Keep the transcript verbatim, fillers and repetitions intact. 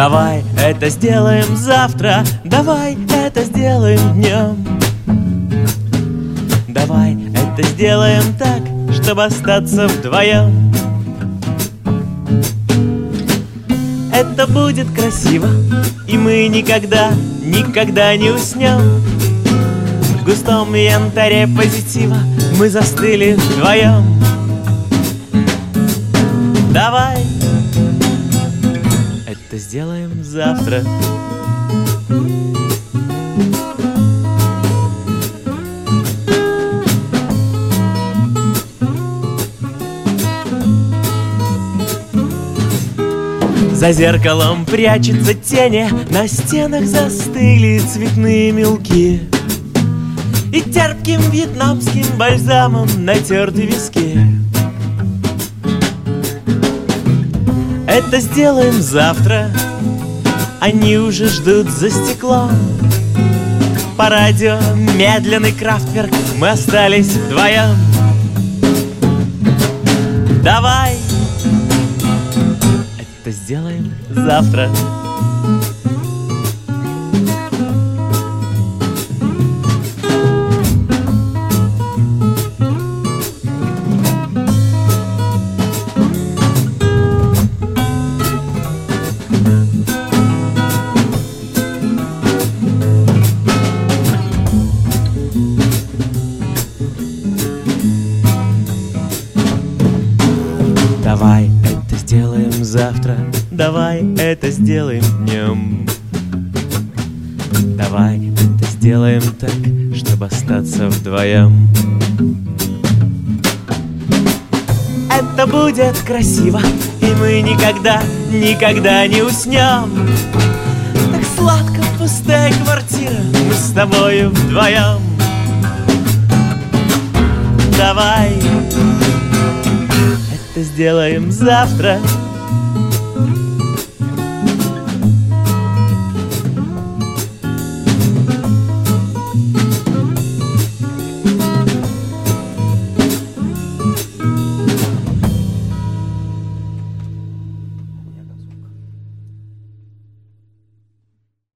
Давай это сделаем завтра, давай это сделаем днем. Давай это сделаем так, чтобы остаться вдвоем. Это будет красиво, и мы никогда, никогда не уснем. В густом янтаре позитива мы застыли вдвоем. Давай это сделаем завтра. За зеркалом прячется тени, на стенах застыли цветные мелки, и терпким вьетнамским бальзамом натерты виски. Это сделаем завтра, они уже ждут за стеклом. По радио медленный Крафтверк, мы остались вдвоем. Давай это сделаем завтра. Давай это сделаем завтра, давай это сделаем днем. Давай это сделаем так, чтобы остаться вдвоем. Это будет красиво, и мы никогда, никогда не уснем. Так сладко пустая квартира, мы с тобою вдвоем. Давай это сделаем завтра.